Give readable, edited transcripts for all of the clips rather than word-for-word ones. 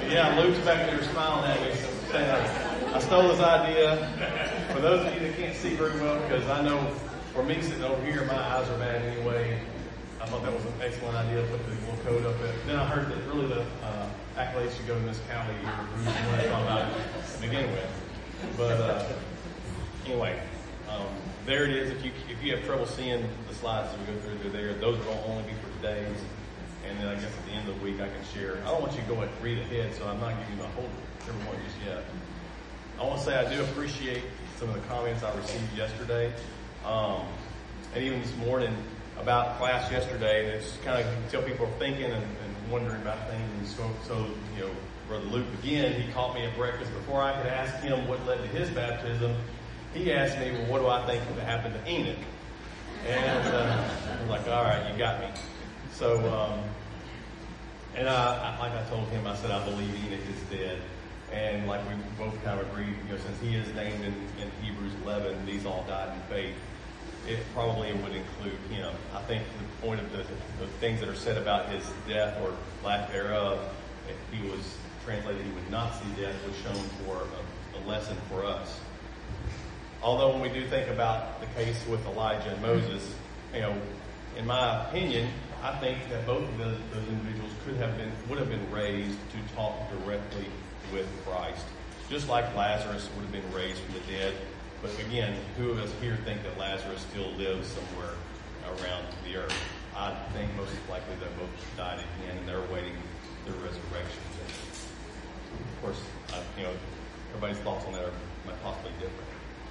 Yeah, Luke's back there smiling at me, saying I stole his idea. For those of you that can't see very well, because I know for me sitting over here, my eyes are bad anyway. I thought that was an excellent idea to put the little code up there. Then I heard that really the accolades should go to Miss Callie, who's the one talking about it to begin with. But anyway, there it is. If you have trouble seeing the slides as we go through, they're there. Those will only be for today's. And then I guess at the end of the week I can share. I don't want you to go and read ahead, so I'm not giving you my whole everyone just yet. I want to say I do appreciate some of the comments I received yesterday, and even this morning about class yesterday. And it's kind of tell people are thinking and wondering about things. And so Brother Luke again, he caught me at breakfast before I could ask him what led to his baptism. He asked me, well, what do I think would happen to Enoch? And I was like, all right, you got me. So, like I told him, I said, I believe Enoch is dead. And like we both kind of agreed, since he is named in Hebrews 11, these all died in faith, it probably would include him. I think the point of the things that are said about his death or lack thereof, if he was translated, he would not see death, was shown for a lesson for us. Although when we do think about the case with Elijah and Moses, in my opinion, I think that both of those individuals would have been raised to talk directly with Christ, just like Lazarus would have been raised from the dead. But again, who of us here think that Lazarus still lives somewhere around the earth? I think most likely they both died again, and they're awaiting their resurrection. Of course, everybody's thoughts on that are possibly different.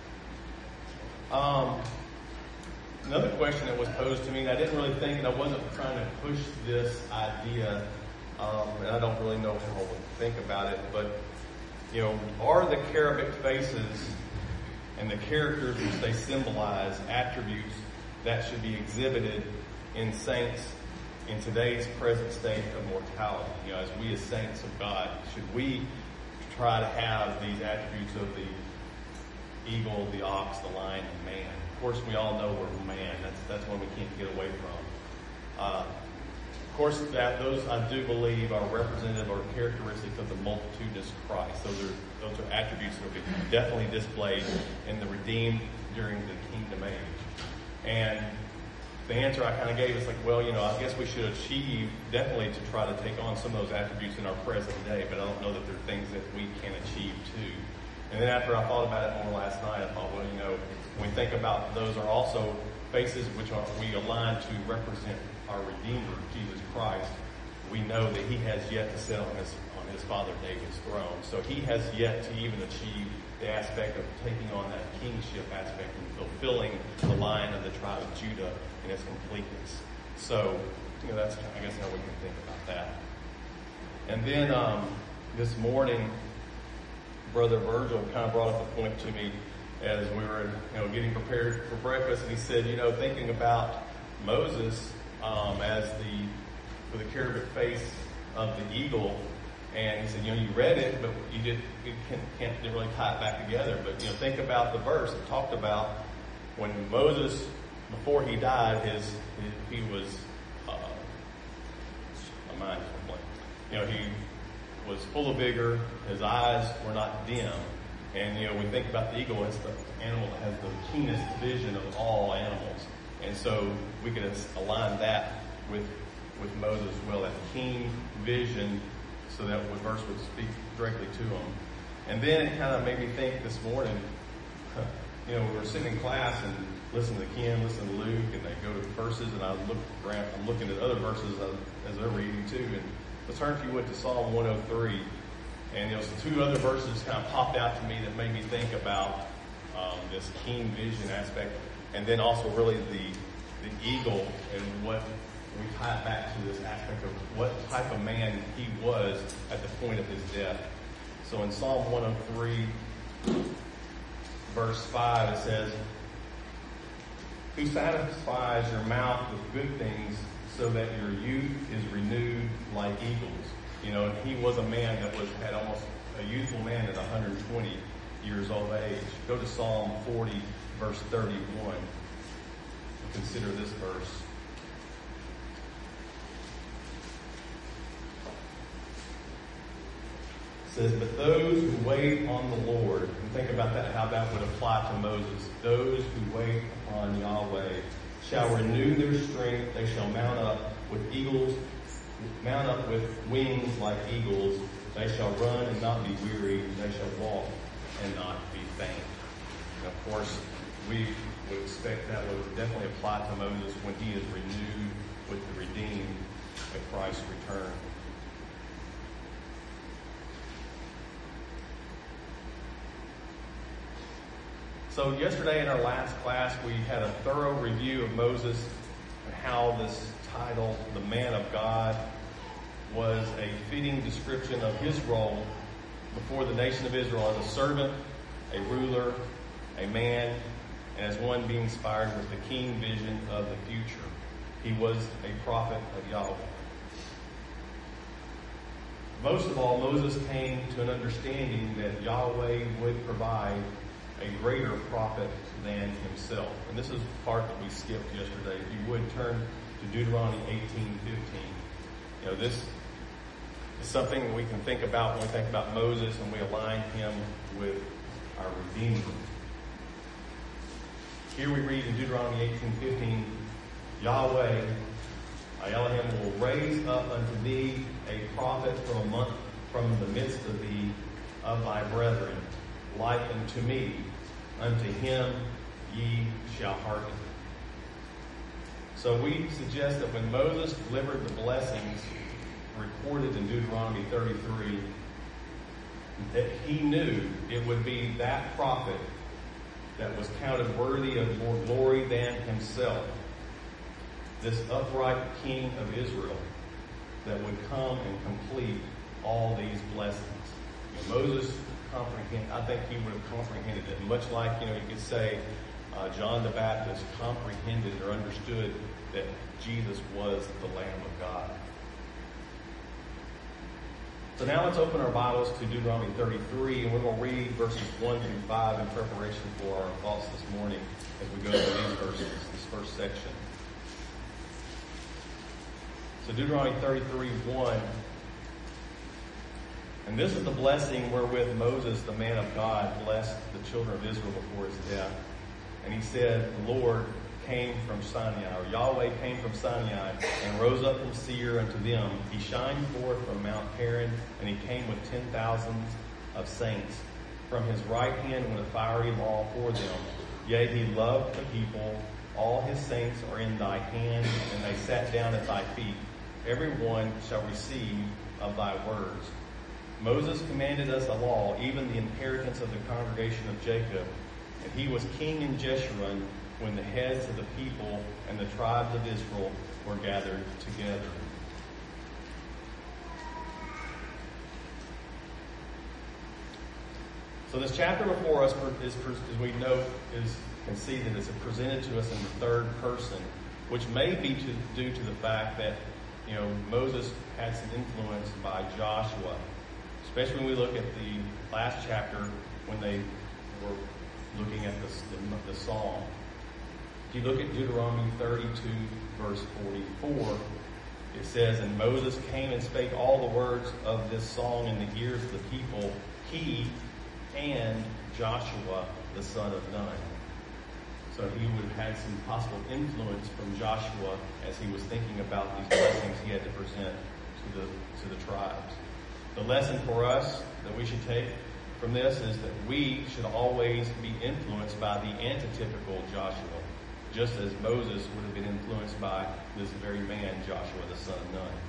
Another question that was posed to me, and I didn't really think, and I wasn't trying to push this idea, and I don't really know how I would think about it, but, are the cherubic faces and the characters which they symbolize attributes that should be exhibited in saints in today's present state of mortality? As we as saints of God, should we try to have these attributes of the eagle, the ox, the lion, and man? Of course, we all know we're man. That's one we can't get away from. Of course, those I do believe are representative or characteristics of the multitudinous Christ. Those are attributes that will be definitely displayed in the redeemed during the kingdom age. And the answer I kind of gave is like, well, I guess we should achieve definitely to try to take on some of those attributes in our present day, but I don't know that they're things that we can achieve too. And then after I thought about it more last night, I thought, well, when we think about those are also faces which we align to represent our Redeemer, Jesus Christ. We know that he has yet to sit on his father David's throne. So he has yet to even achieve the aspect of taking on that kingship aspect and fulfilling the line of the tribe of Judah in its completeness. So, that's, I guess, how we can think about that. And then this morning, Brother Virgil kind of brought up a point to me as we were, getting prepared for breakfast, and he said, thinking about Moses for the cherubic face of the eagle, and he said, you read it, but you can't really tie it back together. But think about the verse. It talked about when Moses, before he died, he was my mind's blank. He was full of vigor. His eyes were not dim. And, we think about the eagle as the animal that has the keenest vision of all animals. And so we could align that with Moses as well, that keen vision, so that the verse would speak directly to him. And then it kind of made me think this morning, we were sitting in class and listening to Ken, listening to Luke, and they go to verses, and I'm looking at other verses as they're reading too. And let's turn, if you would, to Psalm 103. And two other verses kind of popped out to me that made me think about this keen vision aspect, and then also really the eagle and what we tie it back to this aspect of what type of man he was at the point of his death. So in Psalm 103, verse 5, it says, "Who satisfies your mouth with good things so that your youth is renewed like eagles." And he was a man that had almost a youthful man at 120 years old age. Go to Psalm 40, verse 31. Consider this verse. says, but those who wait on the Lord, and think about that, how that would apply to Moses. Those who wait upon Yahweh shall renew their strength. They shall mount up with wings like eagles. They shall run and not be weary. They shall walk and not be faint. And of course, we would expect that would definitely apply to Moses when he is renewed with the redeemed at Christ's return. So yesterday in our last class, we had a thorough review of Moses and how this title, the Man of God, was a fitting description of his role before the nation of Israel as a servant, a ruler, a man, and as one being inspired with the keen vision of the future. He was a prophet of Yahweh. Most of all, Moses came to an understanding that Yahweh would provide a greater prophet than himself. And this is the part that we skipped yesterday. If you would turn to Deuteronomy 18:15. This is something that we can think about when we think about Moses and we align him with our Redeemer. Here we read in Deuteronomy 18:15, Yahweh, Elohim, will raise up unto thee a prophet from the midst of thee, of thy brethren, like unto me. Unto him ye shall hearken. So we suggest that when Moses delivered the blessings recorded in Deuteronomy 33, that he knew it would be that prophet that was counted worthy of more glory than himself, this upright king of Israel, that would come and complete all these blessings. Moses I think he would have comprehended it, much like, you could say John the Baptist comprehended or understood that Jesus was the Lamb of God. So now let's open our Bibles to Deuteronomy 33, and we're going to read verses 1 through 5 in preparation for our thoughts this morning as we go through these verses, this first section. So Deuteronomy 33:1. And this is the blessing wherewith Moses, the man of God, blessed the children of Israel before his death. And he said, the Lord came from Sinai, or Yahweh came from Sinai, and rose up from Seir unto them. He shined forth from Mount Paran, and he came with 10,000s of saints. From his right hand went a fiery law for them. Yea, he loved the people. All his saints are in thy hand, and they sat down at thy feet. Every one shall receive of thy words. Moses commanded us a law, even the inheritance of the congregation of Jacob. And he was king in Jeshurun when the heads of the people and the tribes of Israel were gathered together. So this chapter before us, as we note, can see that it's presented to us in the third person, which may be due to the fact that Moses had some influence by Joshua. Especially when we look at the last chapter when they were looking at the psalm. If you look at Deuteronomy 32, verse 44, it says, and Moses came and spake all the words of this song in the ears of the people, he and Joshua the son of Nun. So he would have had some possible influence from Joshua as he was thinking about these blessings he had to present to the tribes. The lesson for us that we should take from this is that we should always be influenced by the antitypical Joshua, just as Moses would have been influenced by this very man, Joshua the son of Nun.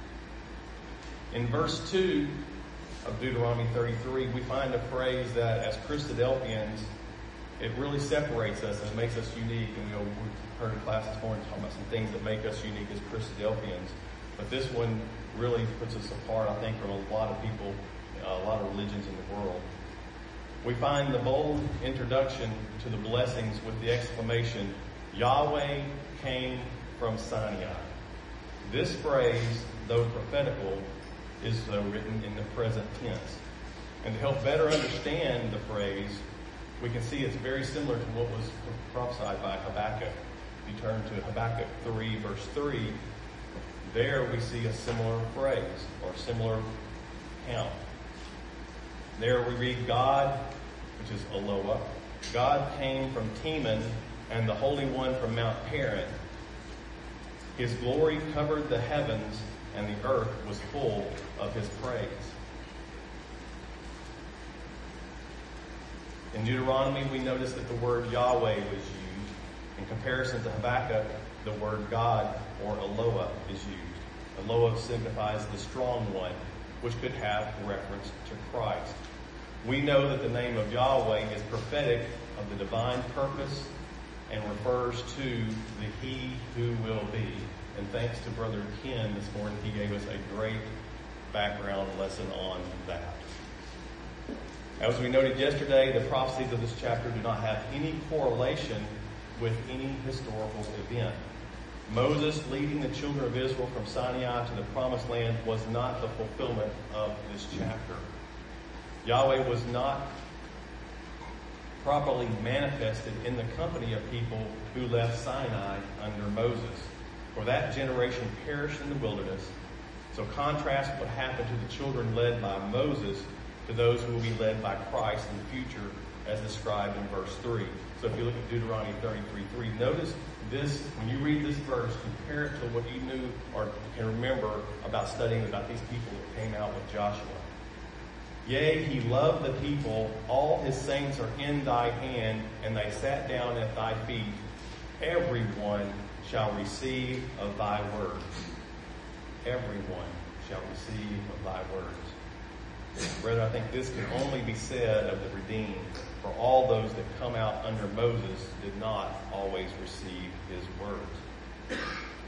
In verse 2 of Deuteronomy 33, we find a phrase that as Christadelphians, it really separates us and makes us unique. And we've heard in class this morning talking about some things that make us unique as Christadelphians. But this one really puts us apart, I think, from a lot of people, a lot of religions in the world. We find the bold introduction to the blessings with the exclamation, Yahweh came from Sinai. This phrase, though prophetical, is written in the present tense. And to help better understand the phrase, we can see it's very similar to what was prophesied by Habakkuk. If you turn to Habakkuk 3, verse 3, there we see a similar phrase or similar count. There we read God, which is Eloah. God came from Teman, and the Holy One from Mount Paran. His glory covered the heavens, and the earth was full of his praise. In Deuteronomy, we notice that the word Yahweh was used. In comparison to Habakkuk, the word God, or Eloah, is used. Eloah signifies the strong one, which could have reference to Christ. We know that the name of Yahweh is prophetic of the divine purpose and refers to the He who will be. And thanks to Brother Ken this morning, he gave us a great background lesson on that. As we noted yesterday, the prophecies of this chapter do not have any correlation with any historical event. Moses leading the children of Israel from Sinai to the promised land was not the fulfillment of this chapter. Yahweh was not properly manifested in the company of people who left Sinai under Moses, for that generation perished in the wilderness. So contrast what happened to the children led by Moses to those who will be led by Christ in the future, as described in verse 3. So if you look at Deuteronomy 33:3, notice this, when you read this verse, compare it to what you knew or can remember about studying about these people that came out with Joshua. Yea, he loved the people, all his saints are in thy hand, and they sat down at thy feet. Everyone shall receive of thy words. Everyone shall receive of thy words. Brethren, I think this can only be said of the redeemed, for all those that come out under Moses did not always receive his words.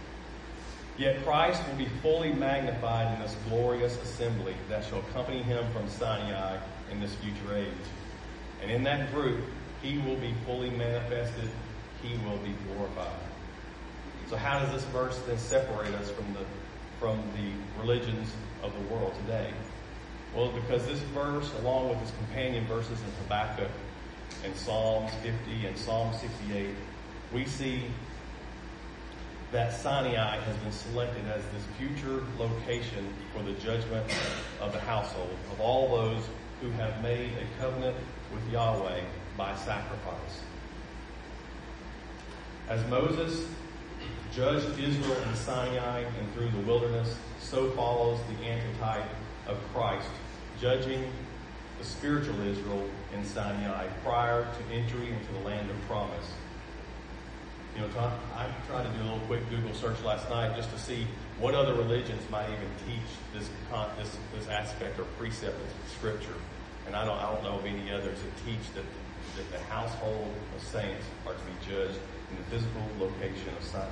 Yet Christ will be fully magnified in this glorious assembly that shall accompany him from Sinai in this future age. And in that group, he will be fully manifested. He will be glorified. So how does this verse then separate us from the religions of the world today? Well, because this verse, along with its companion verses in Habakkuk and Psalms 50 and Psalm 68, we see that Sinai has been selected as this future location for the judgment of the household of all those who have made a covenant with Yahweh by sacrifice. As Moses judged Israel in Sinai and through the wilderness, so follows the antitype of Christ, judging the spiritual Israel in Sinai prior to entry into the land of promise. You know, I tried to do a little quick Google search last night just to see what other religions might even teach this aspect or precept of Scripture, and I don't know of any others that teach that the household of saints are to be judged in the physical location of Sinai.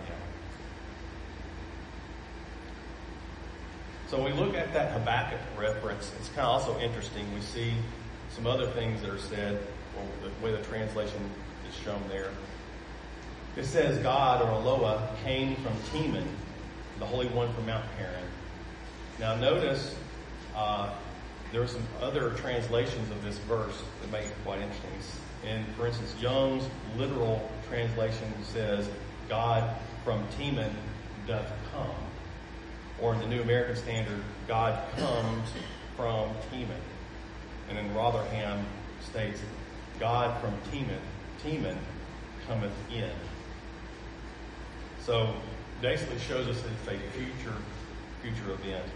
So when we look at that Habakkuk reference, it's kind of also interesting. We see some other things that are said, or the way the translation is shown there. It says God, or Eloah, came from Teman, the Holy One from Mount Paran. Now notice there are some other translations of this verse that make it quite interesting. And for instance, Young's literal translation says, God from Teman doth come. Or in the New American Standard, God comes from Teman. And then Rotherham states, God from Teman cometh in. So basically shows us that it's a future event here.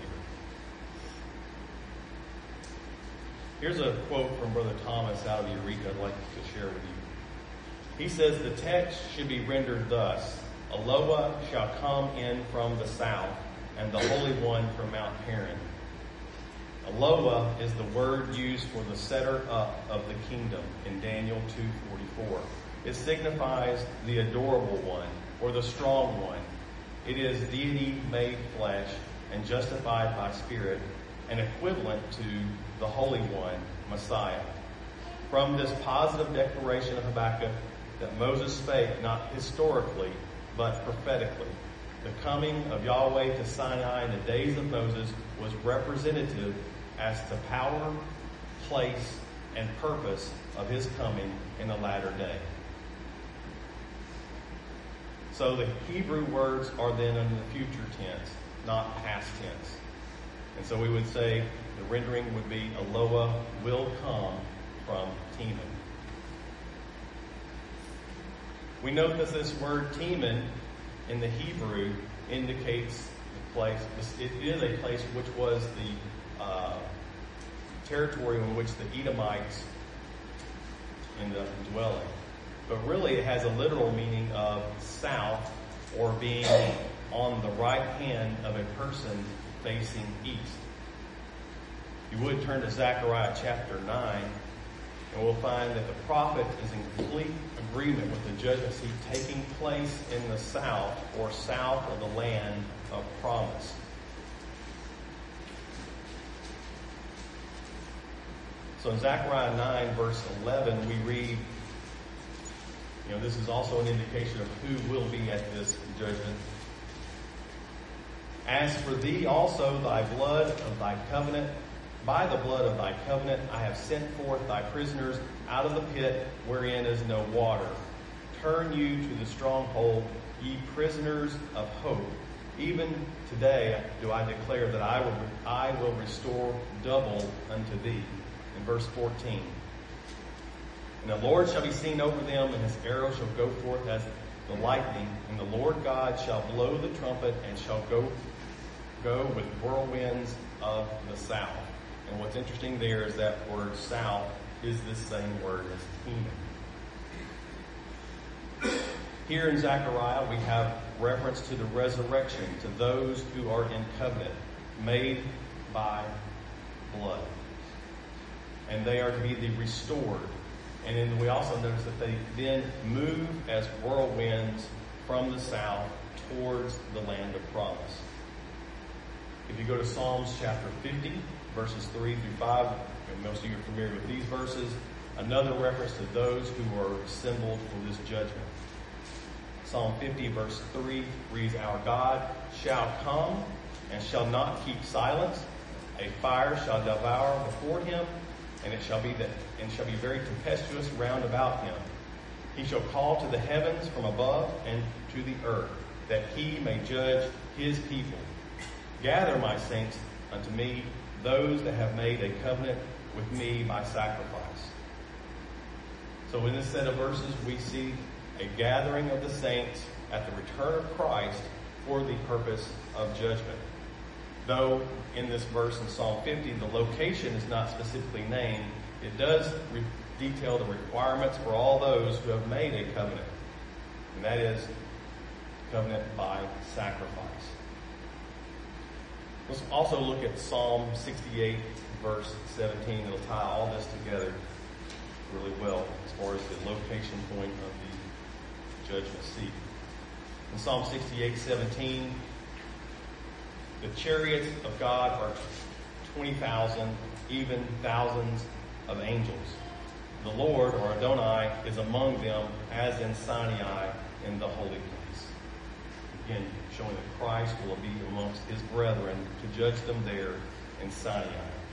Here's a quote from Brother Thomas out of Eureka I'd like to share with you. He says, the text should be rendered thus: Eloah shall come in from the south, and the Holy One from Mount Paran. Eloah is the word used for the setter up of the kingdom in Daniel 2:44. It signifies the adorable one, or the strong one. It is deity made flesh and justified by spirit, and equivalent to the Holy One, Messiah. From this positive declaration of Habakkuk that Moses spake not historically, but prophetically, the coming of Yahweh to Sinai in the days of Moses was representative as to power, place, and purpose of his coming in the latter day. So the Hebrew words are then in the future tense, not past tense. And so we would say the rendering would be Eloah will come from Teman. We note that this word Teman in the Hebrew indicates the place. It is a place which was the territory in which the Edomites ended up dwelling. But really it has a literal meaning of south, or being on the right hand of a person facing east. You would turn to Zechariah chapter 9, and we'll find that the prophet is in complete agreement with the judgment seat taking place in the south, or south of the land of promise. So in Zechariah 9 verse 11 we read, this is also an indication of who will be at this judgment. As for thee also, thy blood of thy covenant, by the blood of thy covenant, I have sent forth thy prisoners out of the pit wherein is no water. Turn you to the stronghold, ye prisoners of hope. Even today do I declare that I will restore double unto thee. In verse 14. And the Lord shall be seen over them, and his arrow shall go forth as the lightning, and the Lord God shall blow the trumpet, and shall go with whirlwinds of the south. And what's interesting there is that word south is the same word as Teman. Here in Zechariah we have reference to the resurrection, to those who are in covenant, made by blood. And they are to be the restored. And then we also notice that they then move as whirlwinds from the south towards the land of promise. If you go to Psalms chapter 50, verses 3 through 5, and most of you are familiar with these verses, another reference to those who are assembled for this judgment. Psalm 50 verse 3 reads, Our God shall come and shall not keep silence. A fire shall devour before him, and it shall be very tempestuous round about him. He shall call to the heavens from above and to the earth, that he may judge his people. Gather my saints unto me, those that have made a covenant with me by sacrifice. So in this set of verses, we see a gathering of the saints at the return of Christ for the purpose of judgment. Though in this verse in Psalm 50, the location is not specifically named, it does detail the requirements for all those who have made a covenant. And that is covenant by sacrifice. Let's also look at Psalm 68 verse 17. It'll tie all this together really well as far as the location point of the judgment seat. In Psalm 68:17, the chariots of God are 20,000, even thousands of angels. The Lord, or Adonai, is among them as in Sinai in the holy place. Again, showing that Christ will be amongst his brethren to judge them there in Sinai.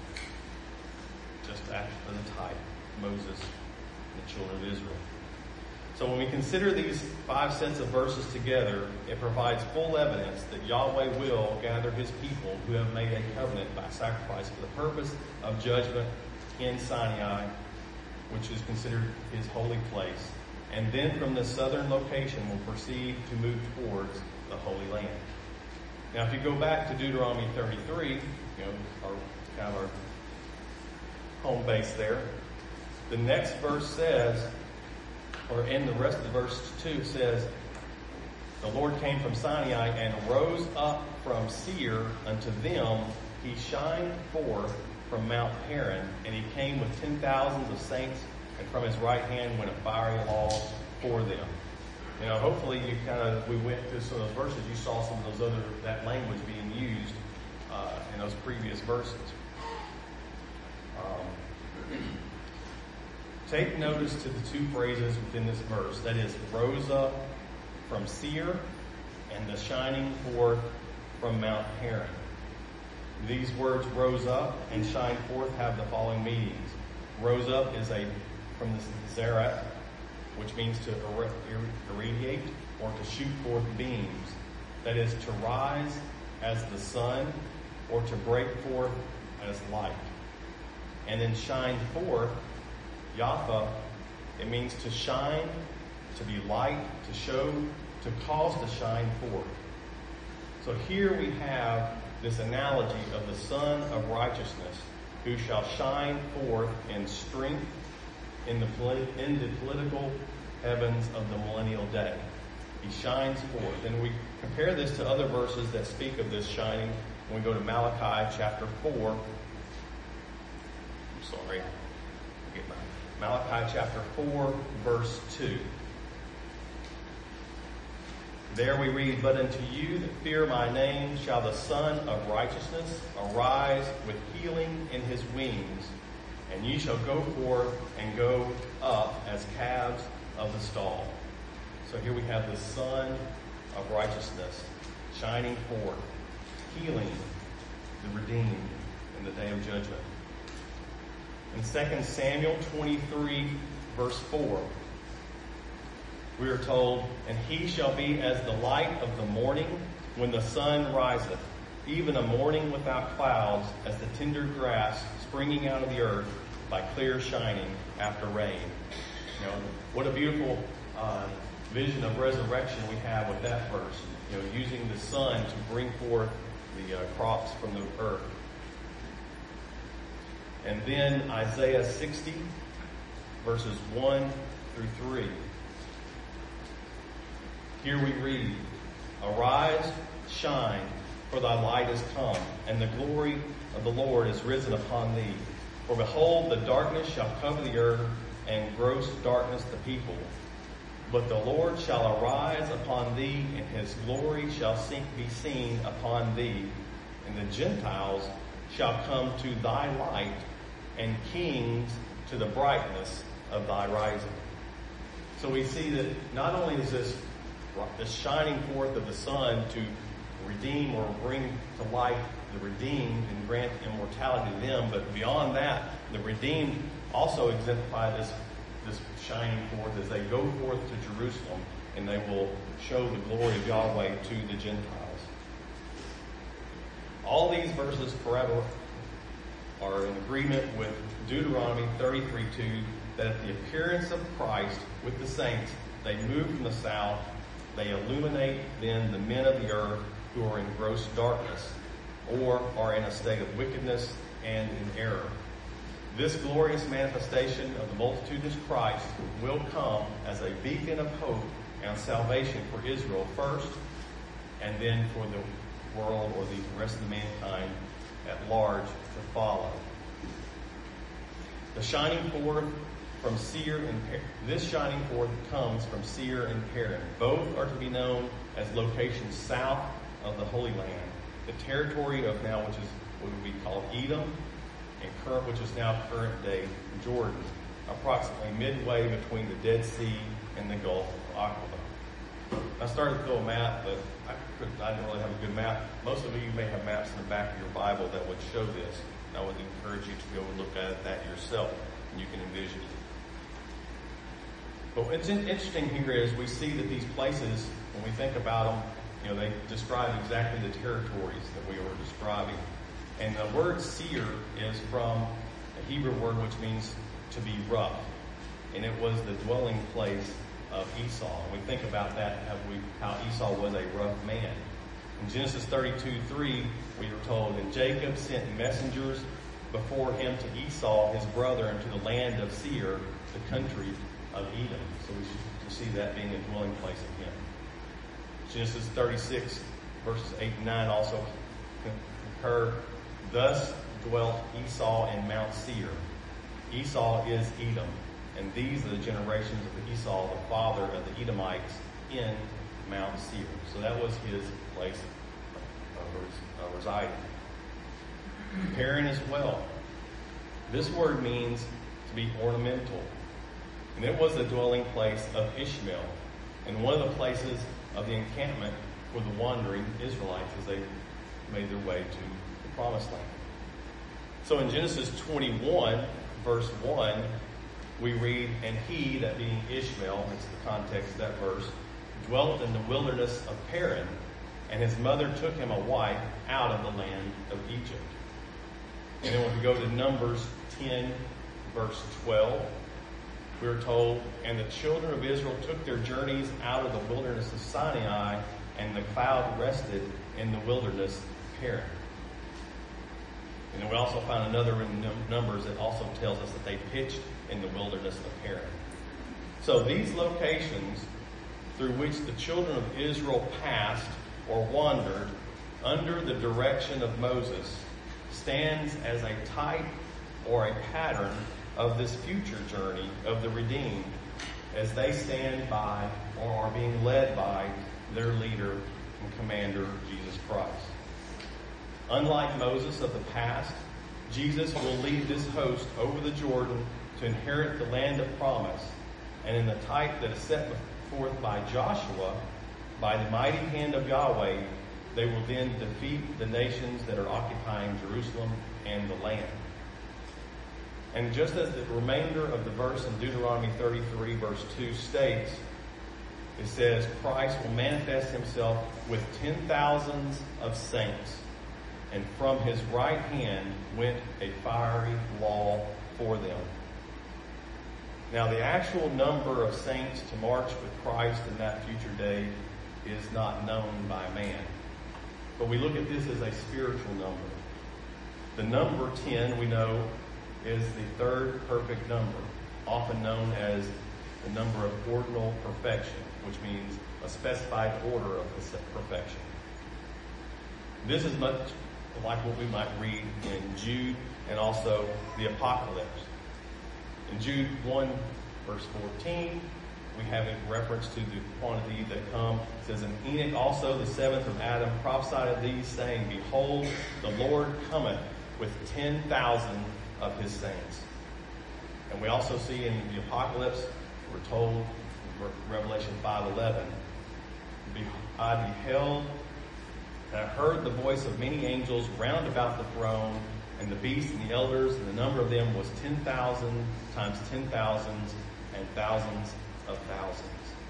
Just after the type, Moses and the children of Israel. So when we consider these 5 sets of verses together, it provides full evidence that Yahweh will gather his people who have made a covenant by sacrifice for the purpose of judgment in Sinai, which is considered his holy place. And then from the southern location will proceed to move towards the Holy Land. Now if you go back to Deuteronomy 33, our home base there, the next verse says, or in the rest of the verse 2 says, the Lord came from Sinai and rose up from Seir unto them. He shined forth from Mount Paran, and he came with 10,000s of saints, and from his right hand went a fiery law for them. Hopefully we went through some of those verses, you saw some of that language being used in those previous verses. Take notice to the 2 phrases within this verse. That is, rose up from Seir and the shining forth from Mount Paran. These words, rose up and shine forth, have the following meanings. Rose up is from the Zerat, which means to irradiate or to shoot forth beams. That is, to rise as the sun or to break forth as light. And then shine forth, Yapha, it means to shine, to be light, to show, to cause to shine forth. So here we have this analogy of the Son of Righteousness, who shall shine forth in strength in the political heavens of the millennial day. He shines forth. And we compare this to other verses that speak of this shining. When we go to Malachi chapter 4, Malachi chapter 4, verse 2. There we read, "But unto you that fear my name shall the Son of Righteousness arise with healing in his wings, and ye shall go forth and go up as calves of the stall." So here we have the Son of Righteousness shining forth, healing the redeemed in the day of judgment. In 2 Samuel 23, verse 4, we are told, "And he shall be as the light of the morning when the sun riseth, even a morning without clouds, as the tender grass springing out of the earth by clear shining after rain." You know, what a beautiful vision of resurrection we have with that verse. You know, using the sun to bring forth the crops from the earth. And then Isaiah 60, verses 1 through 3. Here we read, "Arise, shine, for thy light is come, and the glory of the Lord is risen upon thee. For behold, the darkness shall cover the earth, and gross darkness the people. But the Lord shall arise upon thee, and his glory shall be seen upon thee. And the Gentiles shall come to thy light, and kings to the brightness of thy rising." So we see that not only is this shining forth of the sun to redeem or bring to light the redeemed and grant immortality to them, but beyond that, the redeemed also exemplify this shining forth as they go forth to Jerusalem, and they will show the glory of Yahweh to the Gentiles. All these verses forever are in agreement with Deuteronomy 33:2, that at the appearance of Christ with the saints, they move from the south, they illuminate then the men of the earth who are in gross darkness, or are in a state of wickedness and in error. This glorious manifestation of the multitudinous Christ will come as a beacon of hope and salvation for Israel first, and then for the world or the rest of mankind at large to follow. The shining forth from Seir and this shining forth comes from Seir and Paran. Both are to be known as locations south of the Holy Land, the territory of now which is what would be called Edom, and which is now current day Jordan, approximately midway between the Dead Sea and the Gulf of Aqaba. I started to throw a map, but I didn't really have a good map. Most of you may have maps in the back of your Bible that would show this. I would encourage you to go and look at that yourself, and you can envision it. But what's interesting here is we see that these places, when we think about them, you know, they describe exactly the territories that we were describing. And the word seir is from a Hebrew word which means to be rough. And it was the dwelling place of Esau. And we think about that, how Esau was a rough man. In Genesis 32:3, we are told, "And Jacob sent messengers before him to Esau, his brother, into the land of Seir, the country of Edom." So we should see that being a dwelling place of him. Genesis 36, verses 8 and 9 also concur. "Thus dwelt Esau in Mount Seir." Esau is Edom, and these are the generations of Esau, the father of the Edomites, in Mount Seir. So that was his place of residing. Paran as well. This word means to be ornamental, and it was the dwelling place of Ishmael, and one of the places of the encampment for the wandering Israelites as they made their way to the Promised Land. So in Genesis 21, verse 1, we read, "And he," that being Ishmael, that's the context of that verse, "dwelt in the wilderness of Paran, and his mother took him a wife out of the land of Egypt. And then when we go to Numbers 10, verse 12, we are told, and the children of Israel took their journeys out of the wilderness of Sinai, and the cloud rested in the wilderness of Paran. And then we also find another in Numbers that also tells us that they pitched in the wilderness of Paran. So these locations through which the children of Israel passed or wandered under the direction of Moses stands as a type or a pattern of this future journey of the redeemed as they stand by or are being led by their leader and commander, Jesus Christ. Unlike Moses of the past, Jesus will lead this host over the Jordan to inherit the land of promise, and in the type that is set forth by Joshua, by the mighty hand of Yahweh, they will then defeat the nations that are occupying Jerusalem and the land. And just as the remainder of the verse in Deuteronomy 33 verse 2 states, it says, Christ will manifest himself with 10,000s of saints, and from his right hand went a fiery law for them. Now the actual number of saints to march with Christ in that future day is not known by man. But we look at this as a spiritual number. The number 10, we know, is the third perfect number, often known as the number of ordinal perfection, which means a specified order of perfection. This is much like what we might read in Jude and also the Apocalypse. In Jude 1, verse 14, we have a reference to the quantity that come. It says, and Enoch also, the seventh of Adam, prophesied of these, saying, behold, the Lord cometh with 10,000 of his saints. And we also see in the Apocalypse, we're told in Revelation 5:11, I beheld and I heard the voice of many angels round about the throne, and the beasts and the elders, and the number of them was 10,000 times 10,000s and thousands of thousands.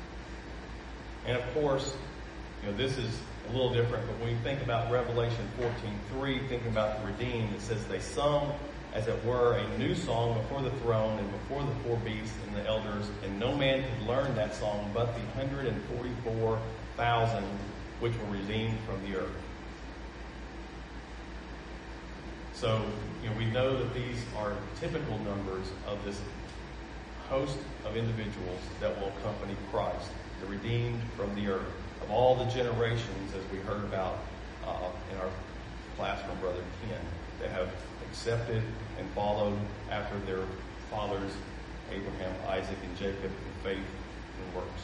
And of course, this is a little different, but when you think about Revelation 14:3, thinking about the redeemed, it says they sung, as it were, a new song before the throne and before the four beasts and the elders, and no man could learn that song but the 144,000 which were redeemed from the earth. So, we know that these are typical numbers of this host of individuals that will accompany Christ, the redeemed from the earth, of all the generations, as we heard about in our class from Brother Ken, that have accepted and followed after their fathers, Abraham, Isaac, and Jacob, in faith and works.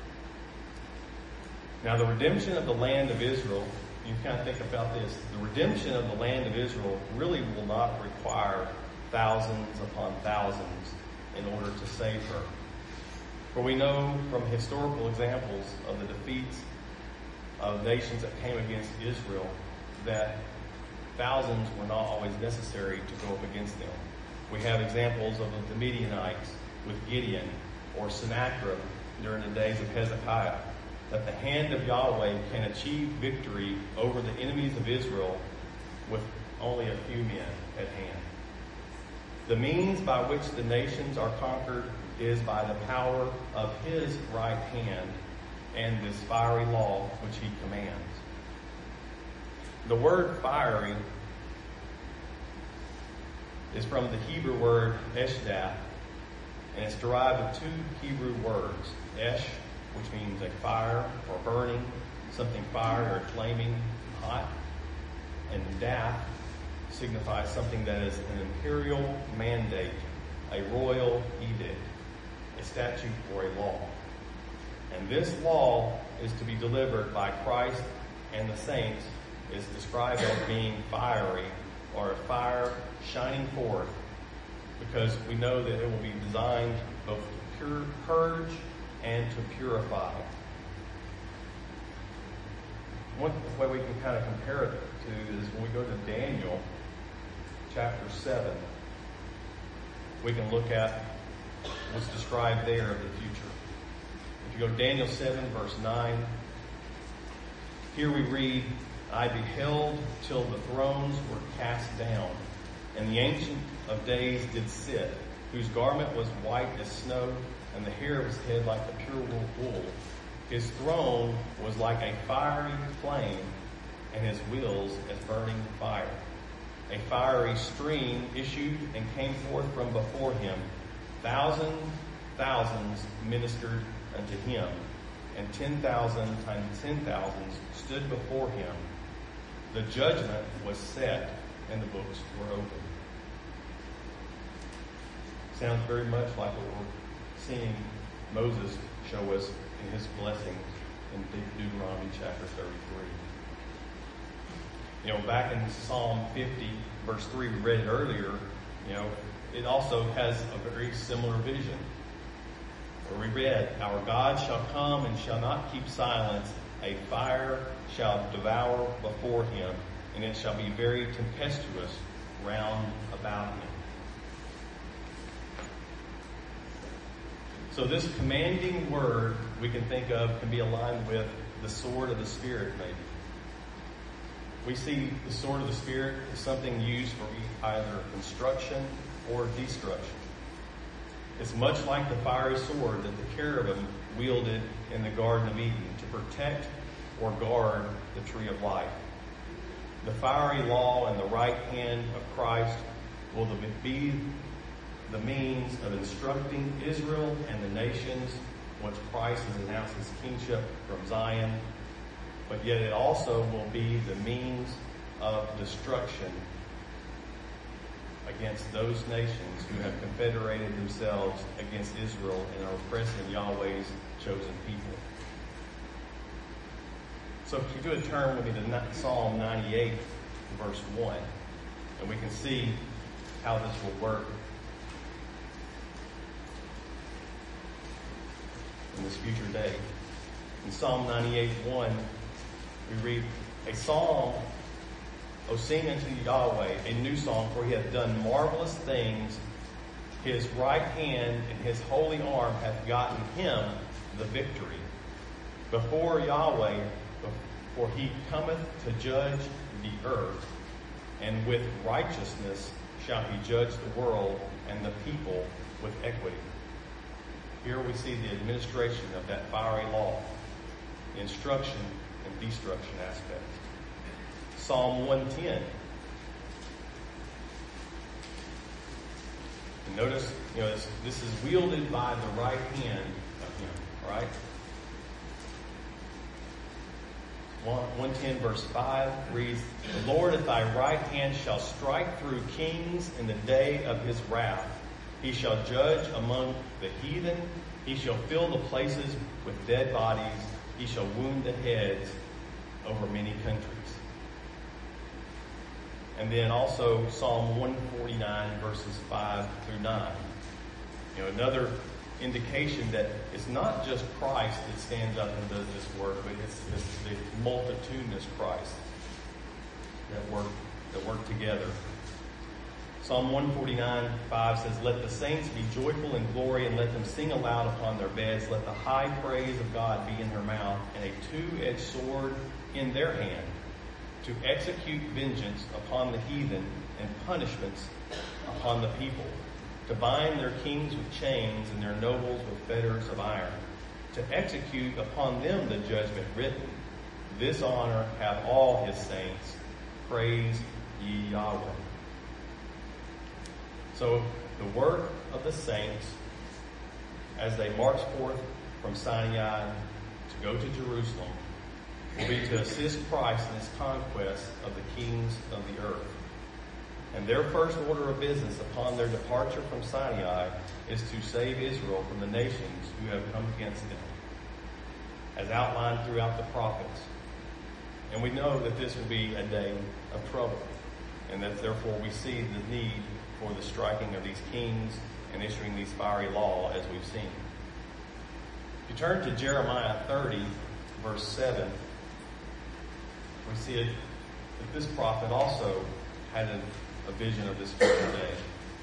Now, the redemption of the land of Israel, you kind of think about this. The redemption of the land of Israel really will not require thousands upon thousands in order to save her. For we know from historical examples of the defeats of nations that came against Israel that thousands were not always necessary to go up against them. We have examples of the Midianites with Gideon, or Sennacherib during the days of Hezekiah, that the hand of Yahweh can achieve victory over the enemies of Israel with only a few men at hand. The means by which the nations are conquered is by the power of his right hand and this fiery law which he commands. The word fiery is from the Hebrew word eshdath, and it's derived of two Hebrew words, esh, which means a fire or burning, something fired or flaming hot, and dath signifies something that is an imperial mandate, a royal edict, a statute or a law. And this law is to be delivered by Christ and the saints, is described as being fiery, or a fire shining forth, because we know that it will be designed both to purge and to purify. One way we can kind of compare it to is when we go to Daniel chapter 7, we can look at what's described there of the future. If you go to Daniel 7 verse 9, Here we read, I beheld till the thrones were cast down, and the Ancient of Days did sit, whose garment was white as snow, and the hair of his head like the pure wool. His throne was like a fiery flame, and his wheels as burning fire. A fiery stream issued and came forth from before him. Thousands ministered unto him, and 10,000 times 10,000 stood before him. The judgment was set, and the books were opened. Sounds very much like what we're seeing Moses show us in his blessings in Deuteronomy chapter 33. Back in Psalm 50, verse 3, we read it earlier, it also has a very similar vision. Where we read, our God shall come and shall not keep silence. A fire shall devour before him, and it shall be very tempestuous round about him. So this commanding word we can think of can be aligned with the sword of the Spirit, maybe. We see the sword of the Spirit as something used for either construction or destruction. It's much like the fiery sword that the cherubim wielded in the Garden of Eden to protect or guard the tree of life. The fiery law in the right hand of Christ will be the means of instructing Israel and the nations once Christ has announced his kingship from Zion, but yet it also will be the means of destruction against those nations who have confederated themselves against Israel and are oppressing Yahweh's chosen people. So if you do a turn with me to Psalm 98, verse 1, and we can see how this will work in this future day. In Psalm 98:1, we read, a psalm, O sing unto Yahweh a new song, for he hath done marvelous things. His right hand and his holy arm hath gotten him the victory. Before Yahweh, for he cometh to judge the earth, and with righteousness shall he judge the world and the people with equity. Here we see the administration of that fiery law, the instruction and destruction aspect. Psalm 110. And notice, this is wielded by the right hand of him, right? 110 verse 5 reads, the Lord at thy right hand shall strike through kings in the day of his wrath. He shall judge among the heathen. He shall fill the places with dead bodies. He shall wound the heads over many countries. And then also Psalm 149 verses 5 through 9. Another indication that it's not just Christ that stands up and does this work, but it's the multitudinous Christ that work together. Psalm 149:5 says, let the saints be joyful in glory, and let them sing aloud upon their beds. Let the high praise of God be in their mouth, and a two-edged sword in their hand, to execute vengeance upon the heathen and punishments upon the people, to bind their kings with chains and their nobles with fetters of iron, to execute upon them the judgment written. This honor have all his saints. Praise ye Yahweh. So the work of the saints as they march forth from Sinai to go to Jerusalem will be to assist Christ in his conquest of the kings of the earth. And their first order of business upon their departure from Sinai is to save Israel from the nations who have come against them, as outlined throughout the prophets. And we know that this will be a day of trouble, and that therefore we see the need for the striking of these kings and issuing these fiery law, as we've seen. If you turn to Jeremiah 30, verse 7, we see that this prophet also had a vision of this future day.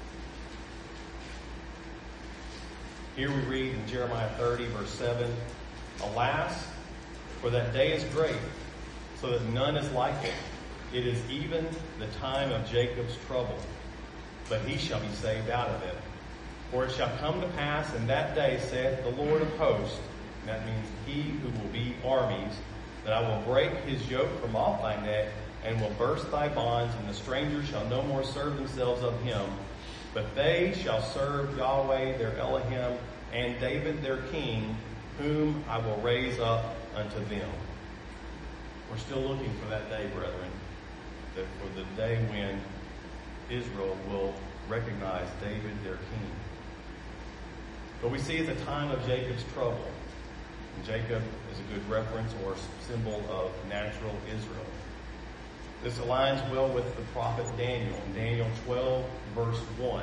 Here we read in Jeremiah 30, verse 7, alas, for that day is great, so that none is like it. It is even the time of Jacob's trouble, but he shall be saved out of it. For it shall come to pass in that day, saith the Lord of hosts, and that means he who will be armies, that I will break his yoke from off thy neck, and will burst thy bonds, and the strangers shall no more serve themselves of him, but they shall serve Yahweh their Elohim, and David their king, whom I will raise up unto them. We're still looking for that day, brethren, that for the day when Israel will recognize David their king. But we see at the time of Jacob's trouble, and Jacob is a good reference or symbol of natural Israel. This aligns well with the prophet Daniel in Daniel 12, verse 1.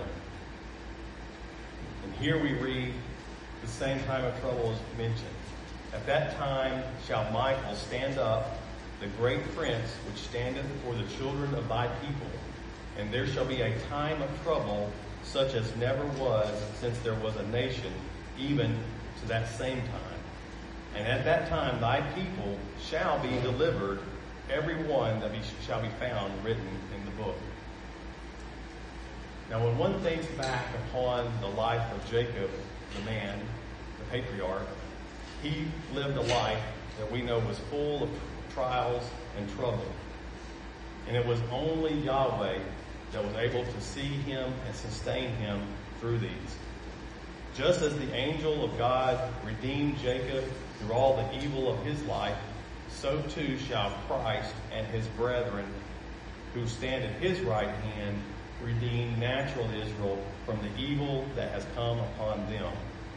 And here we read the same time of trouble is mentioned. At that time shall Michael stand up, the great prince which standeth for the children of thy people. And there shall be a time of trouble such as never was since there was a nation, even to that same time. And at that time thy people shall be delivered, every one that shall be found written in the book. Now when one thinks back upon the life of Jacob, the man, the patriarch, he lived a life that we know was full of trials and trouble. And it was only Yahweh that was able to see him and sustain him through these. Just as the angel of God redeemed Jacob through all the evil of his life, so too shall Christ and his brethren who stand at his right hand redeem natural Israel from the evil that has come upon them.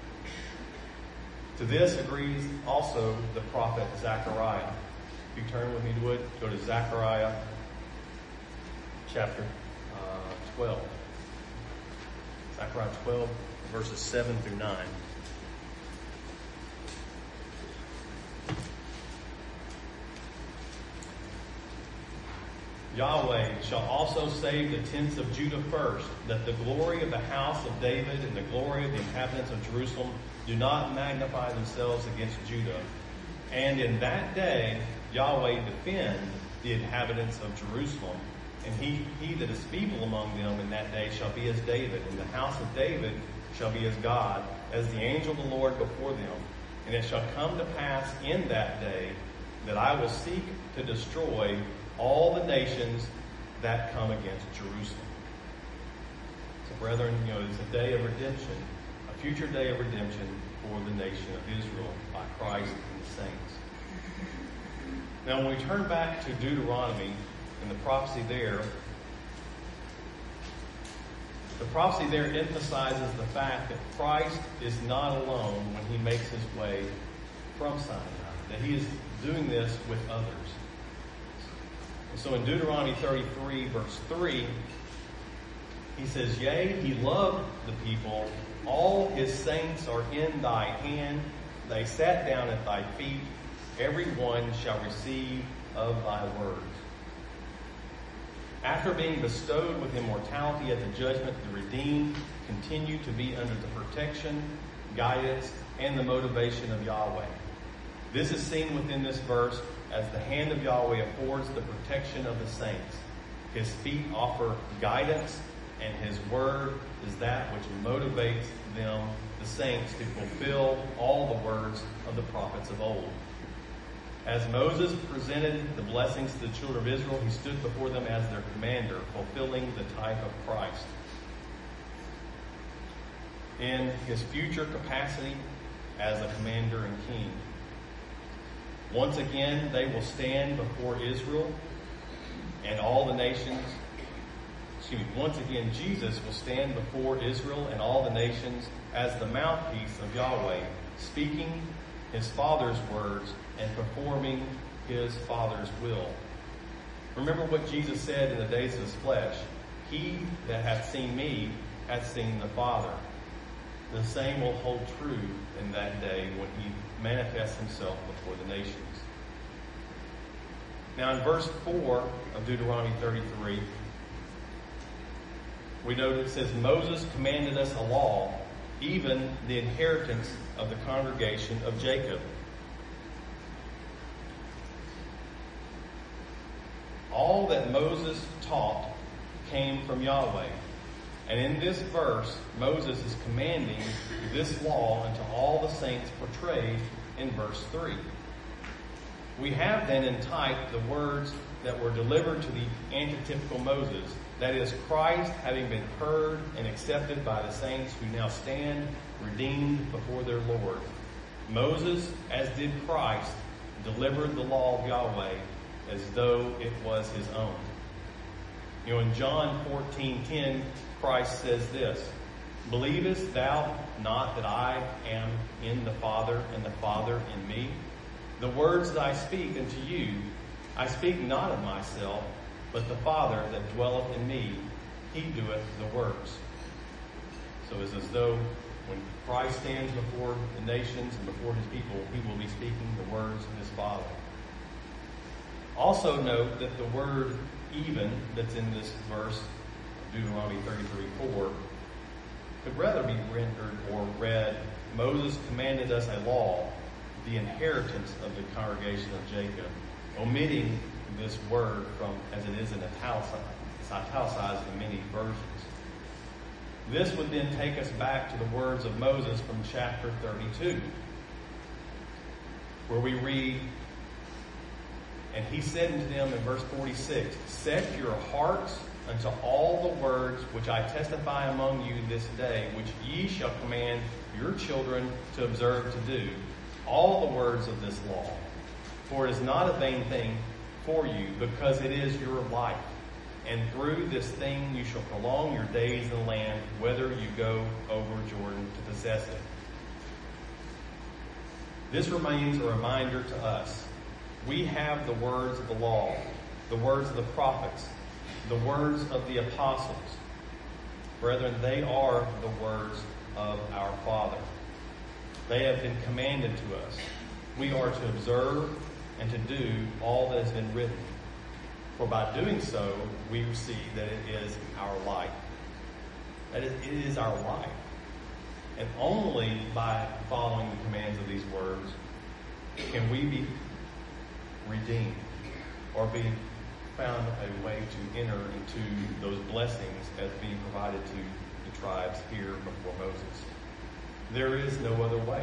To this agrees also the prophet Zechariah. If you turn with me to it, go to Zechariah chapter 12. Zechariah 12, verses 7 through 9. Yahweh shall also save the tents of Judah first, that the glory of the house of David and the glory of the inhabitants of Jerusalem do not magnify themselves against Judah. And in that day Yahweh defend the inhabitants of Jerusalem, and he that is feeble among them in that day shall be as David, and the house of David shall be as God, as the angel of the Lord before them. And it shall come to pass in that day that I will seek to destroy all the nations that come against Jerusalem. So brethren, it's a day of redemption, a future day of redemption for the nation of Israel by Christ and the saints. Now when we turn back to Deuteronomy and the prophecy there emphasizes the fact that Christ is not alone when he makes his way from Sinai, that he is doing this with others. And so in Deuteronomy 33, verse 3, he says, Yea, he loved the people. All his saints are in thy hand. They sat down at thy feet. Every one shall receive of thy words. After being bestowed with immortality at the judgment, the redeemed continue to be under the protection, guidance, and the motivation of Yahweh. This is seen within this verse as the hand of Yahweh affords the protection of the saints. His feet offer guidance, and his word is that which motivates them, the saints, to fulfill all the words of the prophets of old. As Moses presented the blessings to the children of Israel, he stood before them as their commander, fulfilling the type of Christ. In his future capacity as a commander and king. Once again, they will stand before Israel and all the nations. Once again, Jesus will stand before Israel and all the nations as the mouthpiece of Yahweh, speaking his Father's words and performing his Father's will. Remember what Jesus said in the days of his flesh. He that hath seen me hath seen the Father. The same will hold true in that day when he manifests himself before the nations. Now in verse 4 of Deuteronomy 33, we note it says, Moses commanded us a law, even the inheritance of the congregation of Jacob. Moses taught came from Yahweh. And in this verse, Moses is commanding this law unto all the saints portrayed in verse 3. We have then in type the words that were delivered to the antitypical Moses, that is, Christ having been heard and accepted by the saints who now stand redeemed before their Lord. Moses, as did Christ, delivered the law of Yahweh as though it was his own. In John 14:10, Christ says this, Believest thou not that I am in the Father, and the Father in me? The words that I speak unto you, I speak not of myself, but the Father that dwelleth in me, he doeth the works. So it's as though when Christ stands before the nations and before his people, he will be speaking the words of his Father. Also note that the word even that's in this verse, Deuteronomy 33:4, could rather be rendered or read, Moses commanded us a law, the inheritance of the congregation of Jacob, omitting this word from, as it is in italicized in many versions. This would then take us back to the words of Moses from chapter 32, where we read, And he said unto them in verse 46, Set your hearts unto all the words which I testify among you this day, which ye shall command your children to observe to do, all the words of this law. For it is not a vain thing for you, because it is your life. And through this thing you shall prolong your days in the land, whether you go over Jordan to possess it. This remains a reminder to us. We have the words of the law, the words of the prophets, the words of the apostles. Brethren, they are the words of our Father. They have been commanded to us. We are to observe and to do all that has been written. For by doing so, we see that it is our life. That it is our life. And only by following the commands of these words can we be redeemed or be found a way to enter into those blessings as being provided to the tribes here before Moses. There is no other way.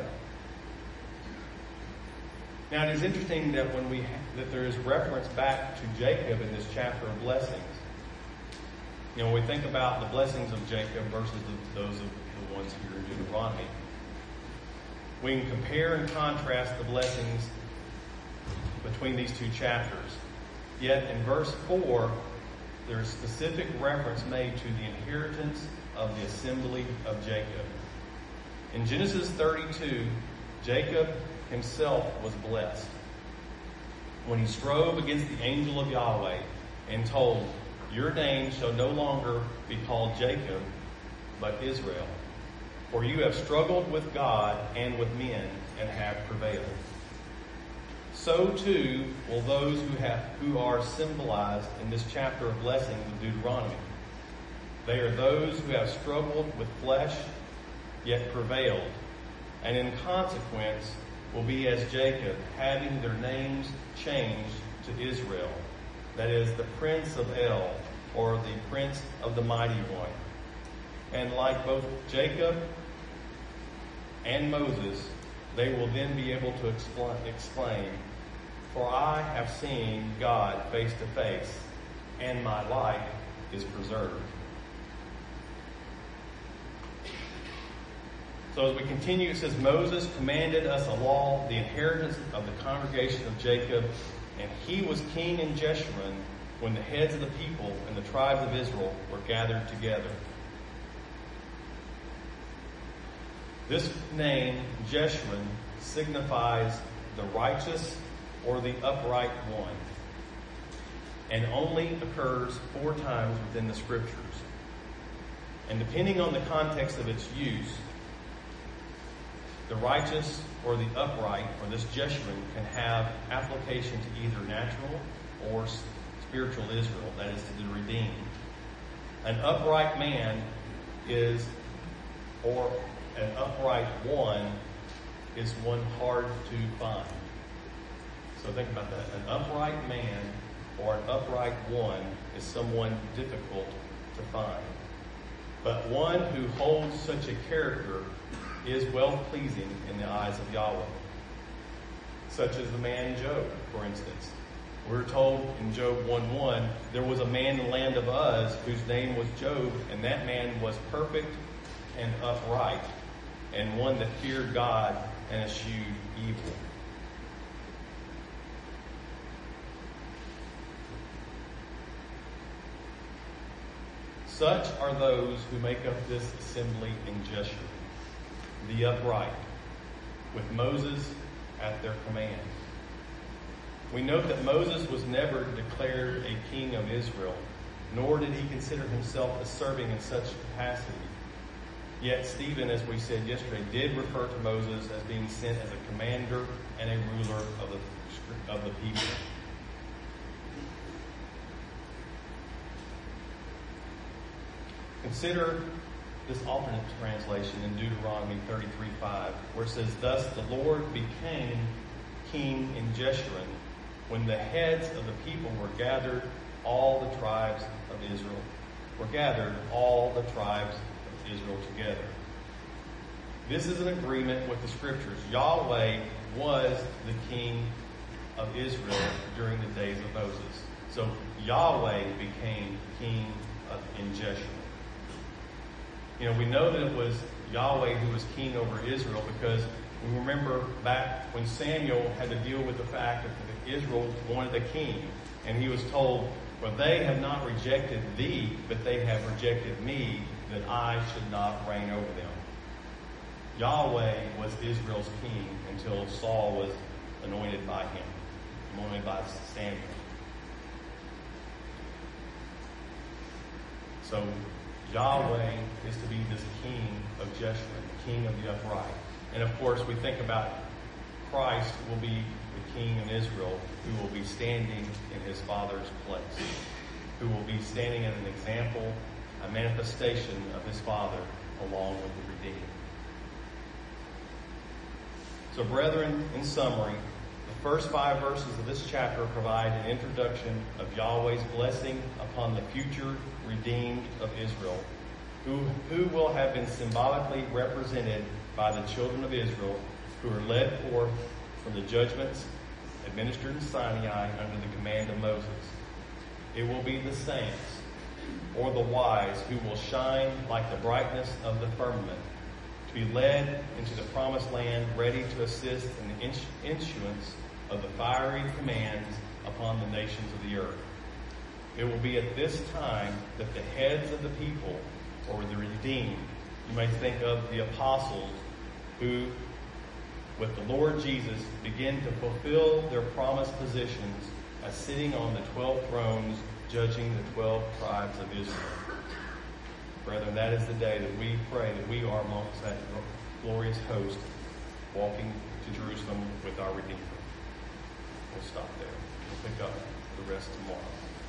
Now it is interesting that that there is reference back to Jacob in this chapter of blessings. When we think about the blessings of Jacob versus those of the ones here in Deuteronomy, we can compare and contrast the blessings between these two chapters. Yet in verse 4, there is specific reference made to the inheritance of the assembly of Jacob. In Genesis 32, Jacob himself was blessed when he strove against the angel of Yahweh and told, Your name shall no longer be called Jacob, but Israel. For you have struggled with God and with men and have prevailed. So too will those who are symbolized in this chapter of blessings of Deuteronomy. They are those who have struggled with flesh, yet prevailed, and in consequence will be as Jacob, having their names changed to Israel, that is, the Prince of El, or the Prince of the Mighty One. And like both Jacob and Moses, they will then be able to exclaim, For I have seen God face to face, and my life is preserved. So as we continue, it says, Moses commanded us a law, the inheritance of the congregation of Jacob, and he was king in Jeshurun when the heads of the people and the tribes of Israel were gathered together. This name, Jeshurun, signifies the righteous or the upright one, and only occurs 4 times within the scriptures. And depending on the context of its use, the righteous or the upright, or this Jeshurun, can have application to either natural or spiritual Israel, that is, to the redeemed. An upright man or an upright one is one hard to find. So think about that. An upright man or an upright one is someone difficult to find. But one who holds such a character is well-pleasing in the eyes of Yahweh. Such as the man Job, for instance. We're told in Job 1:1, there was a man in the land of Uz whose name was Job, and that man was perfect and upright, and one that feared God and eschewed evil. Such are those who make up this assembly in Jeshurun, the upright, with Moses at their command. We note that Moses was never declared a king of Israel, nor did he consider himself as serving in such capacity. Yet Stephen, as we said yesterday, did refer to Moses as being sent as a commander and a ruler of the people. Consider this alternate translation in Deuteronomy 33:5, where it says, "Thus the Lord became king in Jeshurun, when the heads of the people were gathered, all the tribes of Israel together." This is an agreement with the scriptures. Yahweh was the king of Israel during the days of Moses. So Yahweh became king in Jeshurun. We know that it was Yahweh who was king over Israel because we remember back when Samuel had to deal with the fact that Israel wanted a king. And he was told, "Well, they have not rejected thee, but they have rejected me, that I should not reign over them." Yahweh was Israel's king until Saul was anointed by Samuel. So Yahweh is to be this king of Jeshurun, the king of the upright. And of course, we think about Christ will be the king in Israel who will be standing in his Father's place, who will be standing as an example, a manifestation of his Father along with the redeemed. So brethren, in summary, the first 5 verses of this chapter provide an introduction of Yahweh's blessing upon the future redeemed of Israel, who will have been symbolically represented by the children of Israel who are led forth from the judgments administered in Sinai under the command of Moses. It will be the saints, or the wise, who will shine like the brightness of the firmament, to be led into the promised land, ready to assist in the issuance of the fiery commands upon the nations of the earth. It will be at this time that the heads of the people, or the redeemed, you may think of the apostles, who, with the Lord Jesus, begin to fulfill their promised positions as sitting on the 12 thrones, judging the 12 tribes of Israel. Brethren, that is the day that we pray that we are amongst that glorious host, walking to Jerusalem with our Redeemer. We'll stop there. We'll pick up the rest tomorrow.